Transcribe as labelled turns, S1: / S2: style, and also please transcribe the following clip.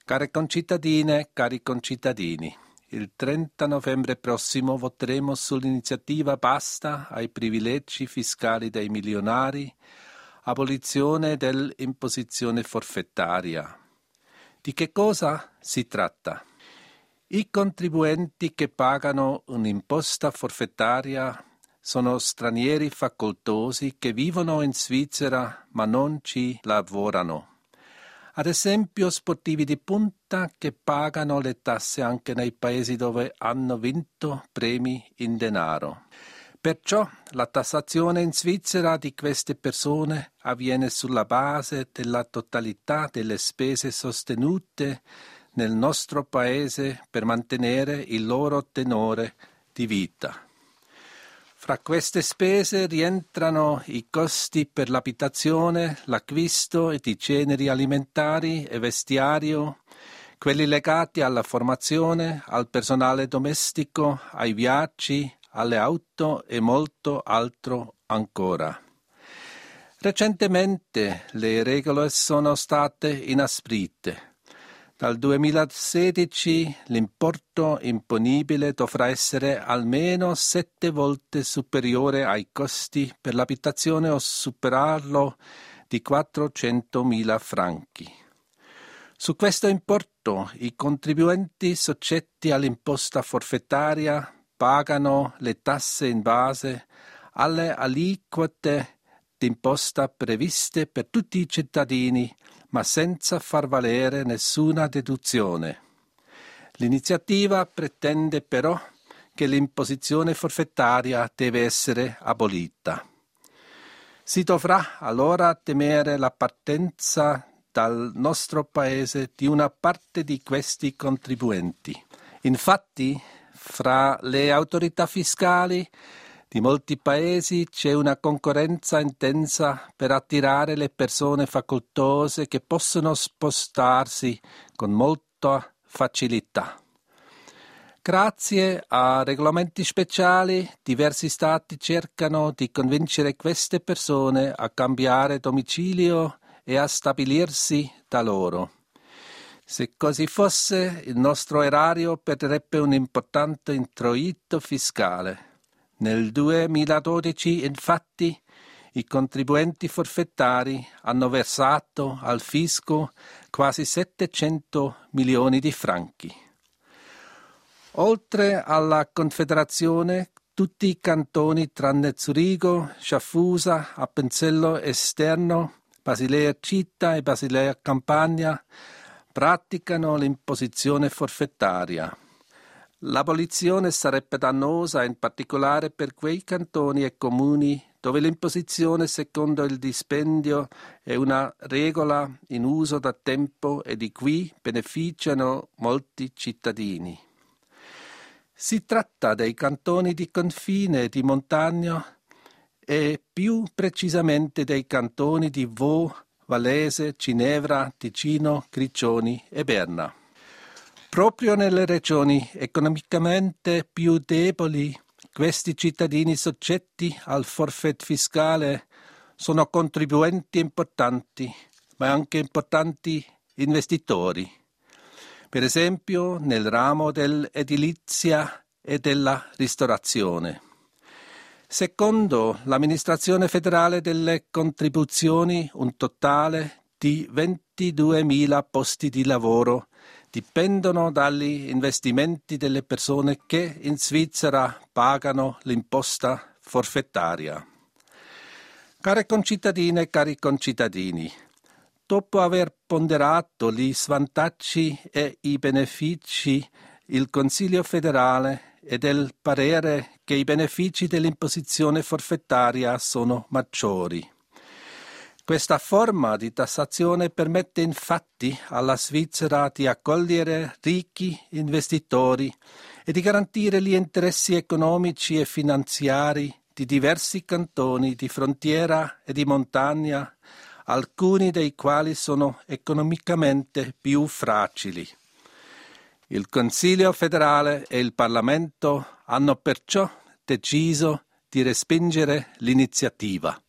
S1: Care concittadine, cari concittadini, il 30 novembre prossimo voteremo sull'iniziativa Basta ai privilegi fiscali dei milionari, abolizione dell'imposizione forfettaria. Di che cosa si tratta? I contribuenti che pagano un'imposta forfettaria sono stranieri facoltosi che vivono in Svizzera ma non ci lavorano. Ad esempio sportivi di punta che pagano le tasse anche nei paesi dove hanno vinto premi in denaro. Perciò la tassazione in Svizzera di queste persone avviene sulla base della totalità delle spese sostenute nel nostro paese per mantenere il loro tenore di vita. Fra queste spese rientrano i costi per l'abitazione, l'acquisto di generi alimentari e vestiario, quelli legati alla formazione, al personale domestico, ai viaggi, alle auto e molto altro ancora. Recentemente le regole sono state inasprite. Dal 2016 l'importo imponibile dovrà essere almeno 7 volte superiore ai costi per l'abitazione o superarlo di 400.000 franchi. Su questo importo i contribuenti soggetti all'imposta forfettaria pagano le tasse in base alle aliquote d'imposta previste per tutti i cittadini, ma senza far valere nessuna deduzione. L'iniziativa pretende però che l'imposizione forfettaria deve essere abolita. Si dovrà allora temere la partenza dal nostro paese di una parte di questi contribuenti. Infatti, fra le autorità fiscali di molti paesi c'è una concorrenza intensa per attirare le persone facoltose che possono spostarsi con molta facilità. Grazie a regolamenti speciali, diversi stati cercano di convincere queste persone a cambiare domicilio e a stabilirsi da loro. Se così fosse, il nostro erario perderebbe un importante introito fiscale. Nel 2012, infatti, i contribuenti forfettari hanno versato al fisco quasi 700 milioni di franchi. Oltre alla Confederazione, tutti i cantoni tranne Zurigo, Sciaffusa, Appenzello Esterno, Basilea Città e Basilea Campania praticano l'imposizione forfettaria. L'abolizione sarebbe dannosa in particolare per quei cantoni e comuni dove l'imposizione secondo il dispendio è una regola in uso da tempo e di cui beneficiano molti cittadini. Si tratta dei cantoni di confine e di montagna e più precisamente dei cantoni di Vaud, Vallese, Ginevra, Ticino, Griggioni e Berna. Proprio nelle regioni economicamente più deboli, questi cittadini soggetti al forfait fiscale sono contribuenti importanti, ma anche importanti investitori. Per esempio nel ramo dell'edilizia e della ristorazione. Secondo l'amministrazione federale delle contribuzioni, un totale di 22.000 posti di lavoro dipendono dagli investimenti delle persone che in Svizzera pagano l'imposta forfettaria. Care concittadine e cari concittadini, dopo aver ponderato gli svantaggi e i benefici, il Consiglio federale è del parere che i benefici dell'imposizione forfettaria sono maggiori. Questa forma di tassazione permette infatti alla Svizzera di accogliere ricchi investitori e di garantire gli interessi economici e finanziari di diversi cantoni di frontiera e di montagna, alcuni dei quali sono economicamente più fragili. Il Consiglio federale e il Parlamento hanno perciò deciso di respingere l'iniziativa.